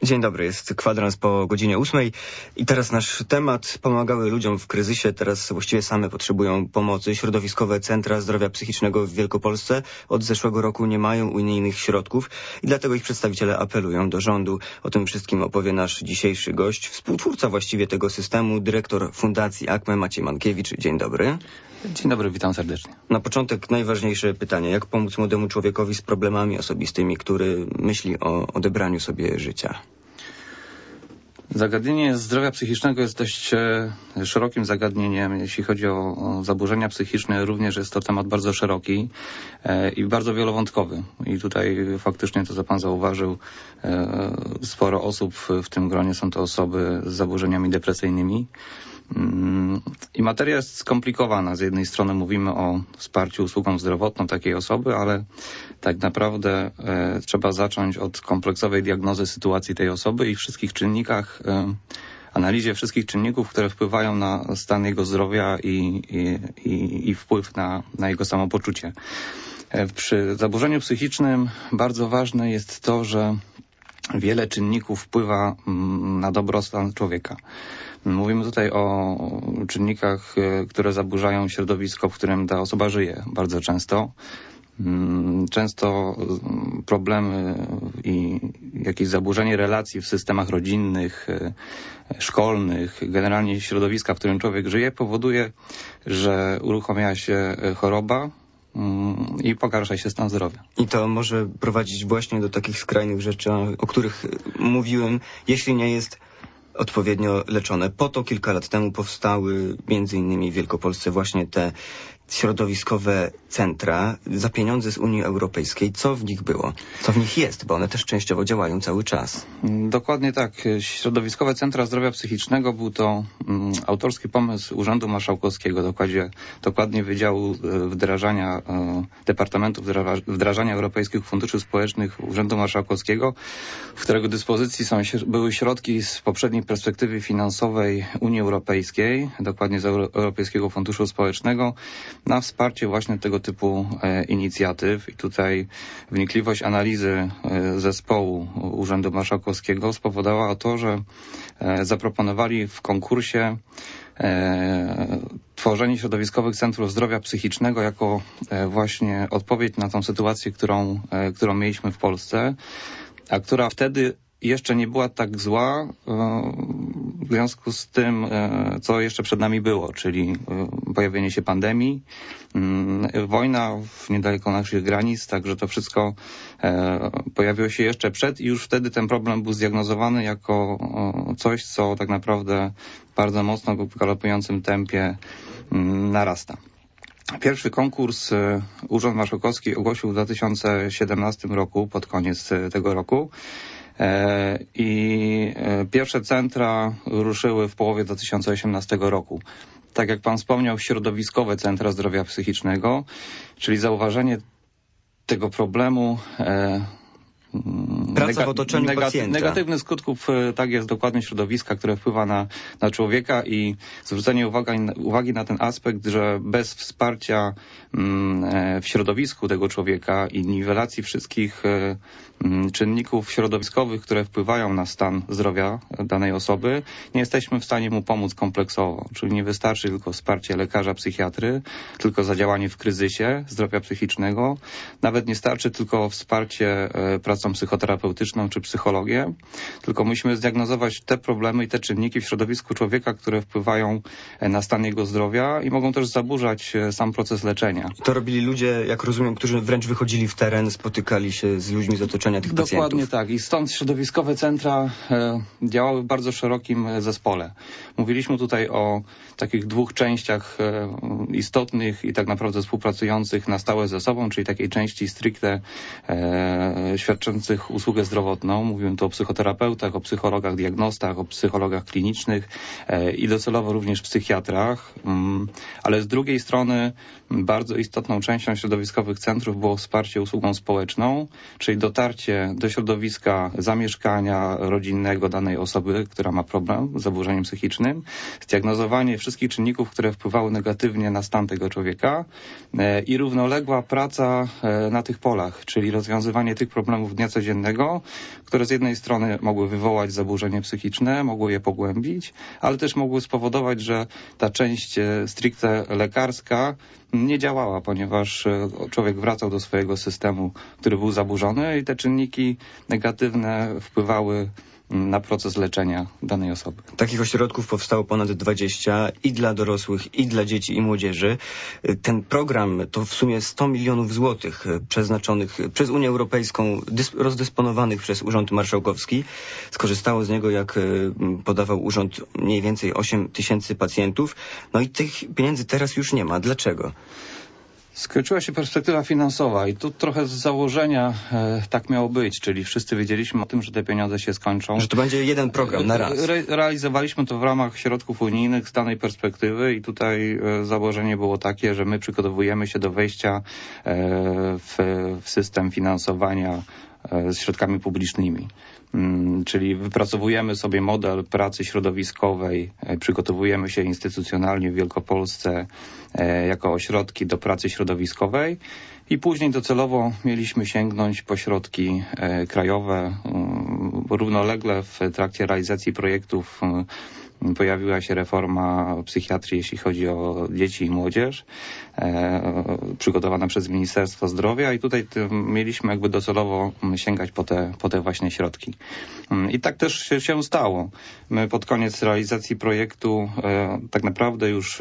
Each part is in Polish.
Dzień dobry, jest kwadrans po godzinie 8 i teraz nasz temat. Pomagały ludziom w kryzysie, teraz właściwie same potrzebują pomocy. Środowiskowe centra zdrowia psychicznego w Wielkopolsce od zeszłego roku nie mają unijnych środków i dlatego ich przedstawiciele apelują do rządu. O tym wszystkim opowie nasz dzisiejszy gość, współtwórca właściwie tego systemu, dyrektor Fundacji ACME Maciej Mankiewicz. Dzień dobry. Dzień dobry, witam serdecznie. Na początek najważniejsze pytanie. Jak pomóc młodemu człowiekowi z problemami osobistymi, który myśli o odebraniu sobie życia? Zagadnienie zdrowia psychicznego jest dość szerokim zagadnieniem. Jeśli chodzi o zaburzenia psychiczne, również jest to temat bardzo szeroki i bardzo wielowątkowy. I tutaj faktycznie to, co pan zauważył, sporo osób w tym gronie są to osoby z zaburzeniami depresyjnymi. I materia jest skomplikowana. Z jednej strony mówimy o wsparciu usługą zdrowotną takiej osoby, ale tak naprawdę trzeba zacząć od kompleksowej diagnozy sytuacji tej osoby i wszystkich czynnikach, analizie wszystkich czynników, które wpływają na stan jego zdrowia i wpływ na jego samopoczucie. Przy zaburzeniu psychicznym bardzo ważne jest to, że wiele czynników wpływa na dobrostan człowieka. Mówimy tutaj o czynnikach, które zaburzają środowisko, w którym ta osoba żyje bardzo często. Często problemy i jakieś zaburzenie relacji w systemach rodzinnych, szkolnych, generalnie środowiska, w którym człowiek żyje, powoduje, że uruchamia się choroba i pogarsza się stan zdrowia. I to może prowadzić właśnie do takich skrajnych rzeczy, o których mówiłem, jeśli nie jest odpowiednio leczone. Po to kilka lat temu powstały między innymi w Wielkopolsce właśnie te środowiskowe centra za pieniądze z Unii Europejskiej. Co w nich było? Co w nich jest? Bo one też częściowo działają cały czas. Dokładnie tak. Środowiskowe centra zdrowia psychicznego był to autorski pomysł Urzędu Marszałkowskiego, dokładnie Wydziału Wdrażania Departamentu Wdrażania Europejskich Funduszy Społecznych Urzędu Marszałkowskiego, w którego dyspozycji były środki z poprzedniej perspektywy finansowej Unii Europejskiej, dokładnie z Europejskiego Funduszu Społecznego, na wsparcie właśnie tego typu inicjatyw. I tutaj wnikliwość analizy zespołu Urzędu Marszałkowskiego spowodowała to, że zaproponowali w konkursie tworzenie środowiskowych centrów zdrowia psychicznego jako właśnie odpowiedź na tą sytuację, którą mieliśmy w Polsce, a która wtedy jeszcze nie była tak zła w związku z tym, co jeszcze przed nami było, czyli pojawienie się pandemii, wojna niedaleko naszych granic, także to wszystko pojawiło się jeszcze przed i już wtedy ten problem był zdiagnozowany jako coś, co tak naprawdę bardzo mocno w galopującym tempie narasta. Pierwszy konkurs Urząd Marszałkowski ogłosił w 2017 roku, pod koniec tego roku. I pierwsze centra ruszyły w połowie 2018 roku. Tak jak pan wspomniał, środowiskowe centra zdrowia psychicznego, czyli zauważenie tego problemu praca w otoczeniu pacjenta. Negatywnych skutków, tak jest, dokładnie środowiska, które wpływa na człowieka i zwrócenie uwagi na ten aspekt, że bez wsparcia w środowisku tego człowieka i niwelacji wszystkich czynników środowiskowych, które wpływają na stan zdrowia danej osoby, nie jesteśmy w stanie mu pomóc kompleksowo. Czyli nie wystarczy tylko wsparcie lekarza, psychiatry, tylko zadziałanie w kryzysie zdrowia psychicznego. Nawet nie starczy tylko wsparcie pracą psychoterapeutyczną czy psychologię, tylko musimy zdiagnozować te problemy i te czynniki w środowisku człowieka, które wpływają na stan jego zdrowia i mogą też zaburzać sam proces leczenia. To robili ludzie, jak rozumiem, którzy wręcz wychodzili w teren, spotykali się z ludźmi z otoczenia tych pacjentów. Dokładnie tak. I stąd środowiskowe centra działały w bardzo szerokim zespole. Mówiliśmy tutaj o takich dwóch częściach istotnych i tak naprawdę współpracujących na stałe ze sobą, czyli takiej części stricte świadczących usługę zdrowotną. Mówiłem tu o psychoterapeutach, o psychologach, diagnostach, o psychologach klinicznych i docelowo również psychiatrach. Ale z drugiej strony bardzo istotną częścią środowiskowych centrów było wsparcie usługą społeczną, czyli dotarcie do środowiska zamieszkania rodzinnego danej osoby, która ma problem z zaburzeniem psychicznym, zdiagnozowanie wszystkich czynników, które wpływały negatywnie na stan tego człowieka i równoległa praca na tych polach, czyli rozwiązywanie tych problemów dnia codziennego, dziecięcego, które z jednej strony mogły wywołać zaburzenie psychiczne, mogły je pogłębić, ale też mogły spowodować, że ta część stricte lekarska nie działała, ponieważ człowiek wracał do swojego systemu, który był zaburzony i te czynniki negatywne wpływały na proces leczenia danej osoby. Takich ośrodków powstało ponad 20 i dla dorosłych, i dla dzieci i młodzieży. Ten program to w sumie 100 milionów złotych przeznaczonych przez Unię Europejską, rozdysponowanych przez Urząd Marszałkowski. Skorzystało z niego, jak podawał urząd, mniej więcej 8 tysięcy pacjentów. No i tych pieniędzy teraz już nie ma. Dlaczego? Skończyła się perspektywa finansowa i tu trochę z założenia tak miało być, czyli wszyscy wiedzieliśmy o tym, że te pieniądze się skończą. Że to będzie jeden program na raz. Realizowaliśmy to w ramach środków unijnych z danej perspektywy i tutaj założenie było takie, że my przygotowujemy się do wejścia w system finansowania z środkami publicznymi. Czyli wypracowujemy sobie model pracy środowiskowej, przygotowujemy się instytucjonalnie w Wielkopolsce jako ośrodki do pracy środowiskowej i później docelowo mieliśmy sięgnąć po środki krajowe. Równolegle w trakcie realizacji projektów pojawiła się reforma psychiatrii, jeśli chodzi o dzieci i młodzież, przygotowana przez Ministerstwo Zdrowia i tutaj mieliśmy jakby docelowo sięgać po te właśnie środki. I tak też się stało. My pod koniec realizacji projektu, tak naprawdę już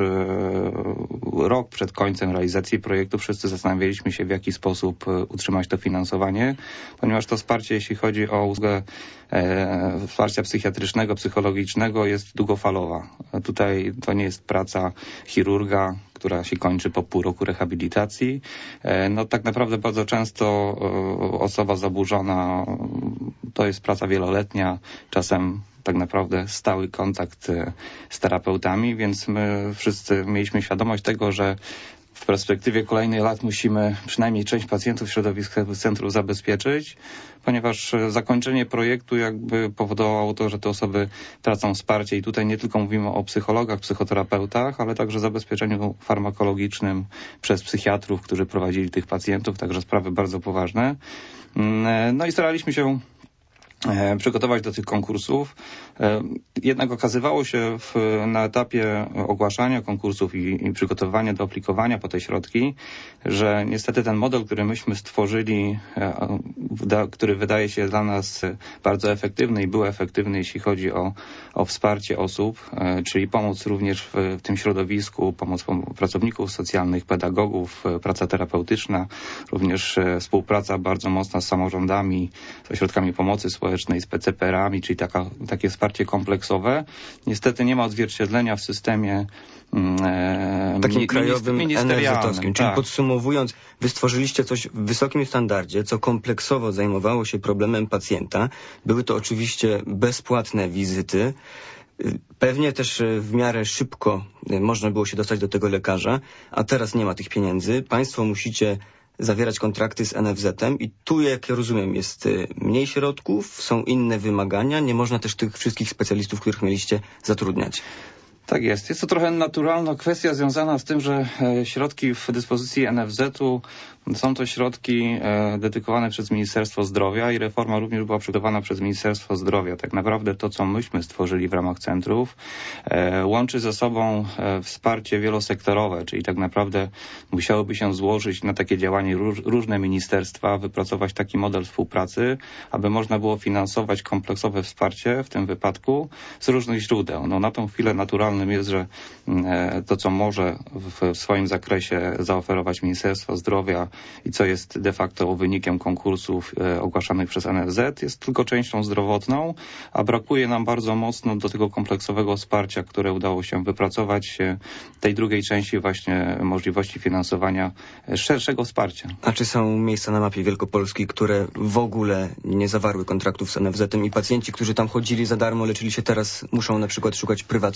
rok przed końcem realizacji projektu wszyscy zastanawialiśmy się, w jaki sposób utrzymać to finansowanie, ponieważ to wsparcie, jeśli chodzi o usługę wsparcia psychiatrycznego, psychologicznego, jest długofalowa. Tutaj to nie jest praca chirurga, która się kończy po pół roku rehabilitacji. No tak naprawdę bardzo często osoba zaburzona to jest praca wieloletnia, czasem tak naprawdę stały kontakt z terapeutami, więc my wszyscy mieliśmy świadomość tego, że w perspektywie kolejnych lat musimy przynajmniej część pacjentów środowiskowych centrów zabezpieczyć, ponieważ zakończenie projektu jakby powodowało to, że te osoby tracą wsparcie i tutaj nie tylko mówimy o psychologach, psychoterapeutach, ale także zabezpieczeniu farmakologicznym przez psychiatrów, którzy prowadzili tych pacjentów, także sprawy bardzo poważne. No i staraliśmy się przygotować do tych konkursów. Jednak okazywało się na etapie ogłaszania konkursów i przygotowania do aplikowania po te środki, że niestety ten model, który myśmy stworzyli, który wydaje się dla nas bardzo efektywny i był efektywny, jeśli chodzi o wsparcie osób, czyli pomoc również w tym środowisku, pomoc pracowników socjalnych, pedagogów, praca terapeutyczna, również współpraca bardzo mocna z samorządami, z ośrodkami pomocy społecznej, z PCPR-ami, czyli takie wsparcie kompleksowe. Niestety nie ma odzwierciedlenia w systemie takim krajowym NFZ-owskim. Czyli tak. Podsumowując, wy stworzyliście coś w wysokim standardzie, co kompleksowo zajmowało się problemem pacjenta. Były to oczywiście bezpłatne wizyty. Pewnie też w miarę szybko można było się dostać do tego lekarza, a teraz nie ma tych pieniędzy. Państwo musicie zawierać kontrakty z NFZ-em i tu, jak ja rozumiem, jest mniej środków, są inne wymagania, nie można też tych wszystkich specjalistów, których mieliście, zatrudniać. Tak jest. Jest to trochę naturalna kwestia związana z tym, że środki w dyspozycji NFZ-u są to środki dedykowane przez Ministerstwo Zdrowia i reforma również była przygotowana przez Ministerstwo Zdrowia. Tak naprawdę to, co myśmy stworzyli w ramach centrów, łączy ze sobą wsparcie wielosektorowe, czyli tak naprawdę musiałoby się złożyć na takie działanie różne ministerstwa, wypracować taki model współpracy, aby można było finansować kompleksowe wsparcie w tym wypadku z różnych źródeł. No, na tą chwilę naturalnym jest, że to, co może w swoim zakresie zaoferować Ministerstwo Zdrowia i co jest de facto wynikiem konkursów ogłaszanych przez NFZ, jest tylko częścią zdrowotną, a brakuje nam bardzo mocno do tego kompleksowego wsparcia, które udało się wypracować, tej drugiej części właśnie możliwości finansowania szerszego wsparcia. A czy są miejsca na mapie Wielkopolski, które w ogóle nie zawarły kontraktów z NFZ-em i pacjenci, którzy tam chodzili za darmo, leczyli się teraz, muszą na przykład szukać prywatnie pomocy?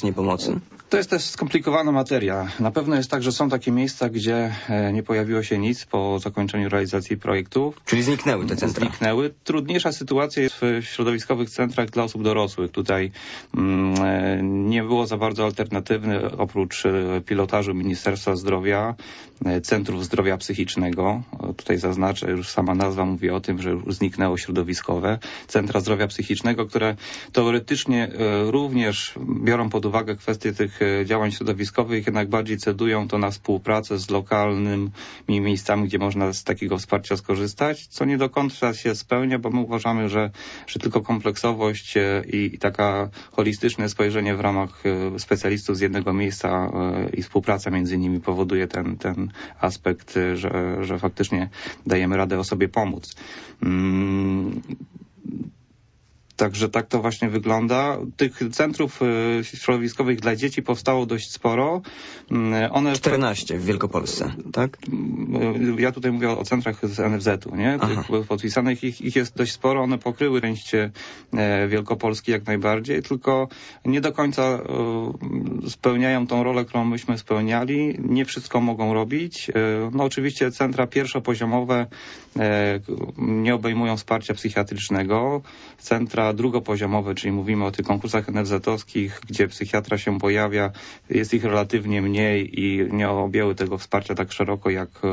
pomocy? To jest też skomplikowana materia. Na pewno jest tak, że są takie miejsca, gdzie nie pojawiło się nic po zakończeniu realizacji projektów. Czyli zniknęły te centra? Zniknęły. Trudniejsza sytuacja jest w środowiskowych centrach dla osób dorosłych. Tutaj nie było za bardzo alternatywny oprócz pilotażu Ministerstwa Zdrowia, Centrów Zdrowia Psychicznego. Tutaj zaznaczę, już sama nazwa mówi o tym, że już zniknęło środowiskowe. Centra Zdrowia Psychicznego, które teoretycznie również biorą pod uwagę kwestie tych działań środowiskowych, jednak bardziej cedują to na współpracę z lokalnymi miejscami, gdzie można z takiego wsparcia skorzystać, co nie do końca się spełnia, bo my uważamy, że tylko kompleksowość i taka holistyczne spojrzenie w ramach specjalistów z jednego miejsca i współpraca między nimi powoduje ten aspekt, że faktycznie dajemy radę osobie pomóc. Także tak to właśnie wygląda. Tych centrów środowiskowych dla dzieci powstało dość sporo. 14 w Wielkopolsce, tak? Ja tutaj mówię o centrach z NFZ-u, nie? Tych podpisanych ich jest dość sporo. One pokryły część Wielkopolski jak najbardziej, tylko nie do końca spełniają tą rolę, którą myśmy spełniali. Nie wszystko mogą robić. No oczywiście centra pierwszopoziomowe nie obejmują wsparcia psychiatrycznego. Centra drugopoziomowe, czyli mówimy o tych konkursach NFZ-owskich, gdzie psychiatra się pojawia, jest ich relatywnie mniej i nie objęły tego wsparcia tak szeroko,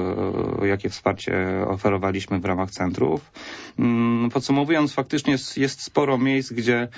jakie wsparcie oferowaliśmy w ramach centrów. Podsumowując, faktycznie jest sporo miejsc, gdzie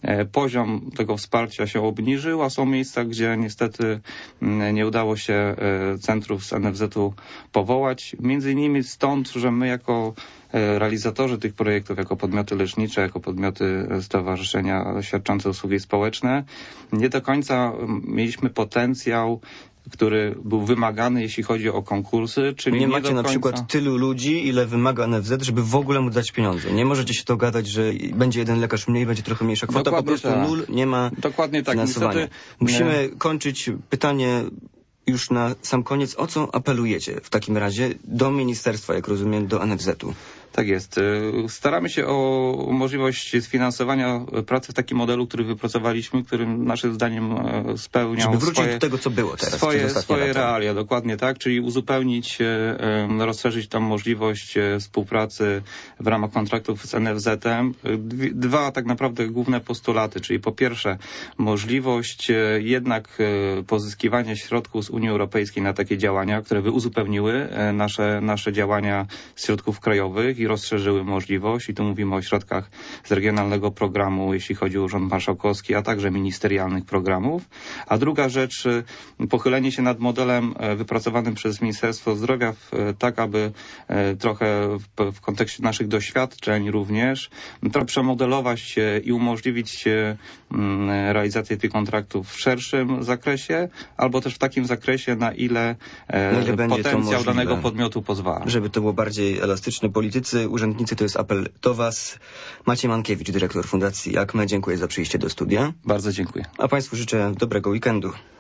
poziom tego wsparcia się obniżył, a są miejsca, gdzie niestety nie udało się centrów z NFZ-u powołać. Między innymi stąd, że my jako realizatorzy tych projektów, jako podmioty lecznicze, jako podmioty stowarzyszenia świadczące usługi społeczne, nie do końca mieliśmy potencjał, który był wymagany, jeśli chodzi o konkursy, czyli nie macie do na końca... przykład tylu ludzi, ile wymaga NFZ, żeby w ogóle mu dać pieniądze. Nie możecie się dogadać, że będzie jeden lekarz mniej, będzie trochę mniejsza kwota, Dokładnie po prostu tak. Nul, nie ma Dokładnie tak. finansowania. Niestety, musimy kończyć. Pytanie już na sam koniec. O co apelujecie w takim razie do ministerstwa, jak rozumiem, do NFZ-u? Tak jest. Staramy się o możliwość sfinansowania pracy w takim modelu, który wypracowaliśmy, którym naszym zdaniem spełniał żeby wrócić do tego, co było teraz. Swoje realia, dokładnie tak, czyli uzupełnić, rozszerzyć tam możliwość współpracy w ramach kontraktów z NFZ-em. Dwa tak naprawdę główne postulaty, czyli po pierwsze możliwość jednak pozyskiwania środków z Unii Europejskiej na takie działania, które by uzupełniły nasze działania z środków krajowych i rozszerzyły możliwość. I tu mówimy o środkach z regionalnego programu, jeśli chodzi o Urząd Marszałkowski, a także ministerialnych programów. A druga rzecz, pochylenie się nad modelem wypracowanym przez Ministerstwo Zdrowia, tak aby trochę w kontekście naszych doświadczeń również trochę przemodelować i umożliwić realizację tych kontraktów w szerszym zakresie, albo też w takim zakresie, na ile potencjał danego podmiotu pozwala. Żeby to było bardziej elastyczne. Politycy, urzędnicy, to jest apel do Was. Maciej Mankiewicz, dyrektor Fundacji ACME. Dziękuję za przyjście do studia. Bardzo dziękuję. A Państwu życzę dobrego weekendu.